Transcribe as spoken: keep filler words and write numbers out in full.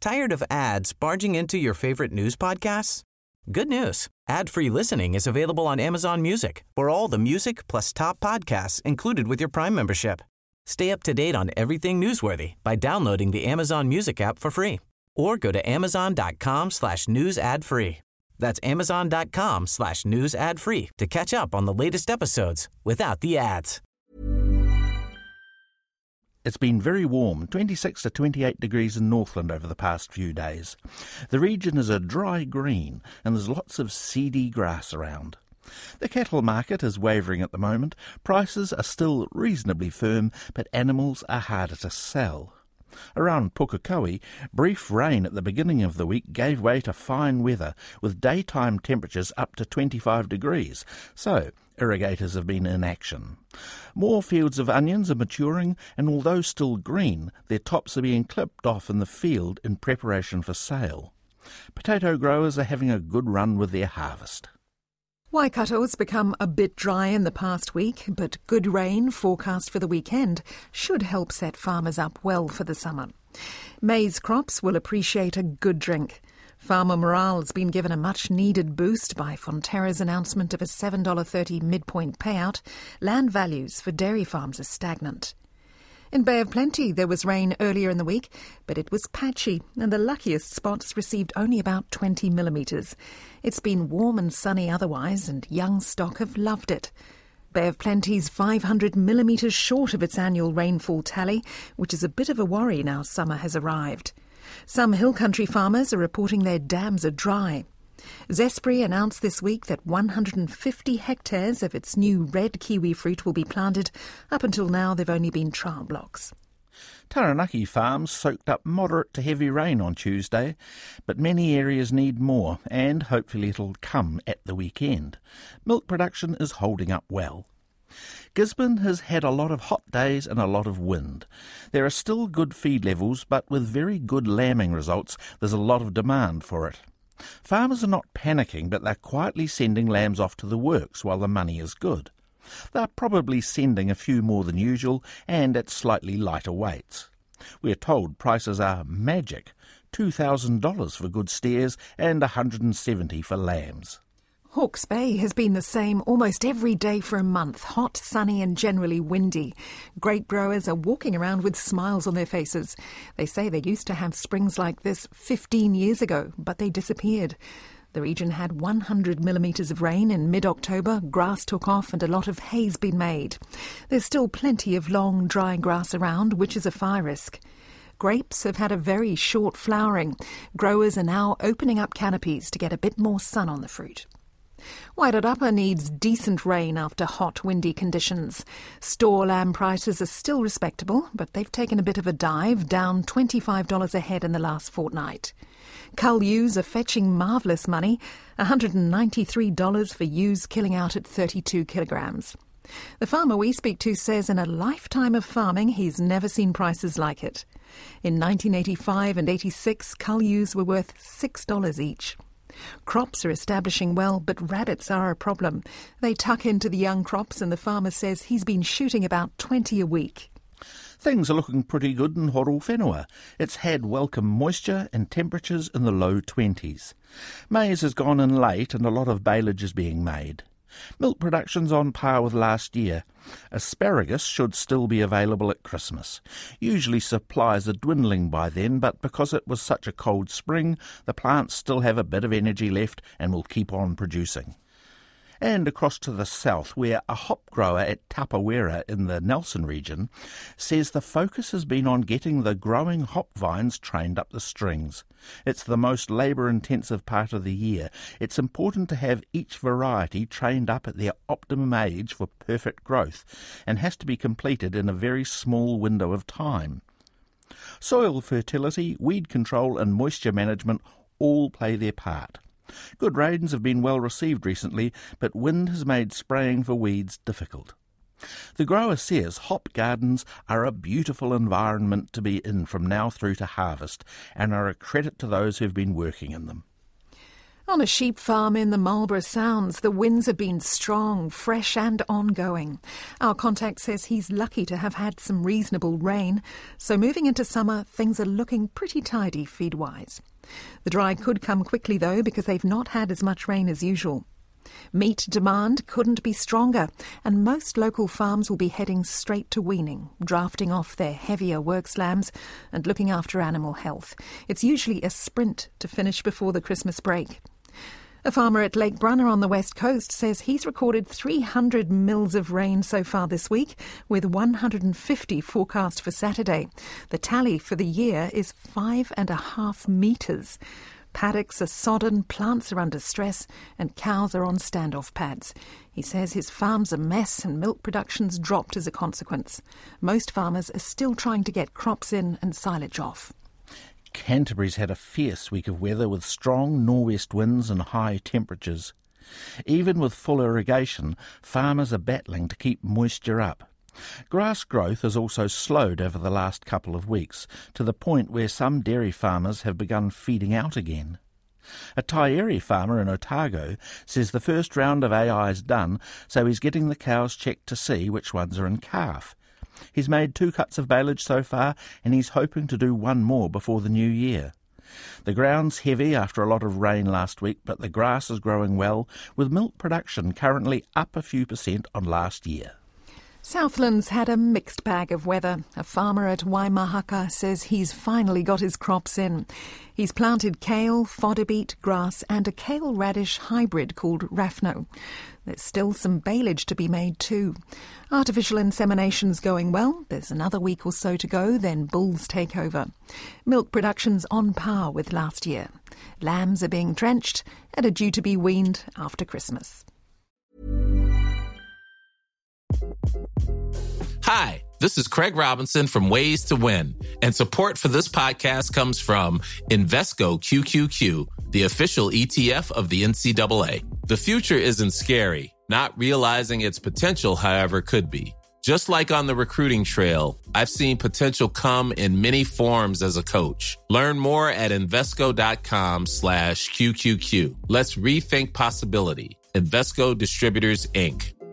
Tired of ads barging into your favorite news podcasts? Good news. Ad-free listening is available on Amazon Music for all the music plus top podcasts included with your Prime membership. Stay up to date on everything newsworthy by downloading the Amazon Music app for free or go to amazon.com slash news ad free. That's amazon.com slash news ad free to catch up on the latest episodes without the ads. It's been very warm, twenty-six to twenty-eight degrees in Northland over the past few days. The region is a dry green and there's lots of seedy grass around. The cattle market is wavering at the moment. Prices are still reasonably firm, but animals are harder to sell. Around Pukekohe, brief rain at the beginning of the week gave way to fine weather, with daytime temperatures up to twenty-five degrees, so irrigators have been in action. More fields of onions are maturing, and although still green, their tops are being clipped off in the field in preparation for sale. Potato growers are having a good run with their harvest. Waikato has become a bit dry in the past week, but good rain forecast for the weekend should help set farmers up well for the summer. Maize crops will appreciate a good drink. Farmer morale has been given a much-needed boost by Fonterra's announcement of a seven dollars thirty midpoint payout. Land values for dairy farms are stagnant. In Bay of Plenty, there was rain earlier in the week, but it was patchy, and the luckiest spots received only about twenty millimetres. It's been warm and sunny otherwise, and young stock have loved it. Bay of Plenty's five hundred millimetres short of its annual rainfall tally, which is a bit of a worry now summer has arrived. Some hill country farmers are reporting their dams are dry. Zespri announced this week that one hundred fifty hectares of its new red kiwi fruit will be planted. Up until now, they've only been trial blocks. Taranaki farms soaked up moderate to heavy rain on Tuesday, but many areas need more, and hopefully it'll come at the weekend. Milk production is holding up well. Gisborne has had a lot of hot days and a lot of wind. There are still good feed levels, but with very good lambing results, there's a lot of demand for it. Farmers are not panicking, but they're quietly sending lambs off to the works while the money is good. They're probably sending a few more than usual and at slightly lighter weights. We're told prices are magic, two thousand dollars for good steers and one hundred seventy dollars for lambs. Hawke's Bay has been the same almost every day for a month, hot, sunny and generally windy. Grape growers are walking around with smiles on their faces. They say they used to have springs like this fifteen years ago, but they disappeared. The region had one hundred millimetres of rain in mid-October, grass took off and a lot of hay's been made. There's still plenty of long, dry grass around, which is a fire risk. Grapes have had a very short flowering. Growers are now opening up canopies to get a bit more sun on the fruit. Wairarapa needs decent rain after hot, windy conditions. Store lamb prices are still respectable, but they've taken a bit of a dive, down twenty-five dollars a head in the last fortnight. Cull ewes are fetching marvellous money, one hundred ninety-three dollars for ewes killing out at thirty-two kilograms. The farmer we speak to says in a lifetime of farming he's never seen prices like it. In nineteen eighty-five and eighty-six, cull ewes were worth six dollars each. Crops are establishing well, but rabbits are a problem. They tuck into the young crops and the farmer says he's been shooting about twenty a week. Things are looking pretty good in Horowhenua. It's had welcome moisture and temperatures in the low twenties. Maize has gone in late and a lot of baleage is being made. Milk production's on par with last year. Asparagus should still be available at Christmas. Usually supplies are dwindling by then, but because it was such a cold spring, the plants still have a bit of energy left and will keep on producing. And across to the south, where a hop grower at Tapawera in the Nelson region says the focus has been on getting the growing hop vines trained up the strings. It's the most labour-intensive part of the year. It's important to have each variety trained up at their optimum age for perfect growth, and has to be completed in a very small window of time. Soil fertility, weed control and moisture management all play their part. Good rains have been well received recently, but wind has made spraying for weeds difficult. The grower says hop gardens are a beautiful environment to be in from now through to harvest, and are a credit to those who've been working in them. On a sheep farm in the Marlborough Sounds, the winds have been strong, fresh and ongoing. Our contact says he's lucky to have had some reasonable rain, so moving into summer, things are looking pretty tidy feed-wise. The dry could come quickly though, because they've not had as much rain as usual. Meat demand couldn't be stronger, and most local farms will be heading straight to weaning, drafting off their heavier works lambs and looking after animal health. It's usually a sprint to finish before the Christmas break. A farmer at Lake Brunner on the west coast says he's recorded three hundred mils of rain so far this week, with one hundred fifty forecast for Saturday. The tally for the year is five and a half metres. Paddocks are sodden, plants are under stress, and cows are on standoff pads. He says his farm's a mess and milk production's dropped as a consequence. Most farmers are still trying to get crops in and silage off. Canterbury's had a fierce week of weather with strong nor'west winds and high temperatures. Even with full irrigation, farmers are battling to keep moisture up. Grass growth has also slowed over the last couple of weeks, to the point where some dairy farmers have begun feeding out again. A Taieri farmer in Otago says the first round of A I is done, so he's getting the cows checked to see which ones are in calf. He's made two cuts of baleage so far, and he's hoping to do one more before the new year. The ground's heavy after a lot of rain last week, but the grass is growing well, with milk production currently up a few percent on last year. Southland's had a mixed bag of weather. A farmer at Waimahaka says he's finally got his crops in. He's planted kale, fodder beet, grass and a kale radish hybrid called Raphno. There's still some baleage to be made too. Artificial insemination's going well. There's another week or so to go, then bulls take over. Milk production's on par with last year. Lambs are being trenched and are due to be weaned after Christmas. Hi, this is Craig Robinson from Ways to Win, and support for this podcast comes from Invesco Q Q Q, the official E T F of the N C double A. The future isn't scary. Not realizing its potential, however, could be. Just like on the recruiting trail, I've seen potential come in many forms as a coach. Learn more at Invesco.com slash QQQ. Let's rethink possibility. Invesco Distributors, Incorporated.